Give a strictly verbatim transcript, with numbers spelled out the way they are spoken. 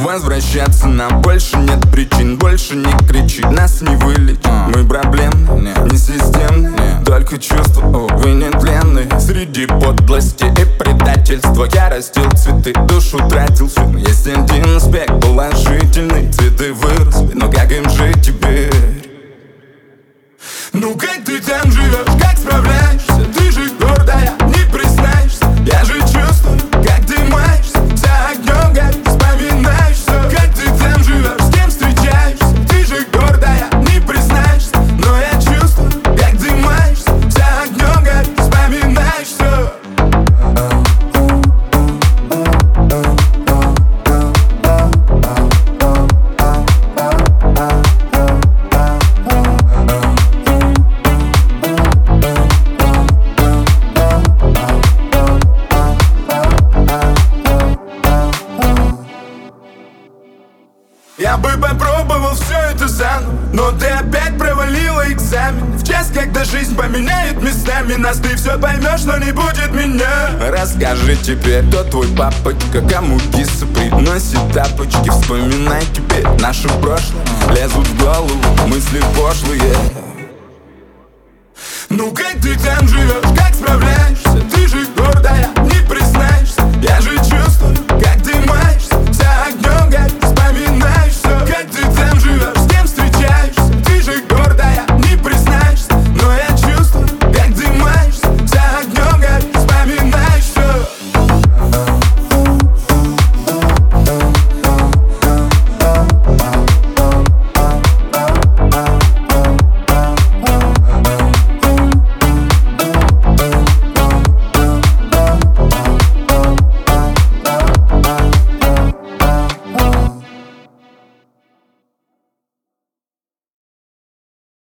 возвращаться нам больше нет причин. Больше не кричи, нас не вылечит. Мы проблемны, не системны, только чувства, увы, нетленны. Среди подлости и предательства я растил цветы, душу тратил всю. Но есть один аспект положительный: цветы выросли, но как им жить теперь? Ну как ты там живешь, как справляешься? Ты же гордая, не признаешься. Я же чувствую, как ты маешься, за огнем горишь, вспоминаешь все. Как ты там живешь, с кем встречаешься? Ты же гордая, не признаешься. Но я чувствую, как ты маешься, за огнем горишь, вспоминаешь все. Я бы попробовал все это заново, но ты опять провалила экзамен. В час, когда жизнь поменяет местами нас, ты все поймешь, но не будет меня. Расскажи теперь, кто твой папочка, кому киса приносит тапочки. Вспоминай теперь наше прошлое, лезут в голову мысли пошлые. Ну как ты там живешь, как справляешься? Ты же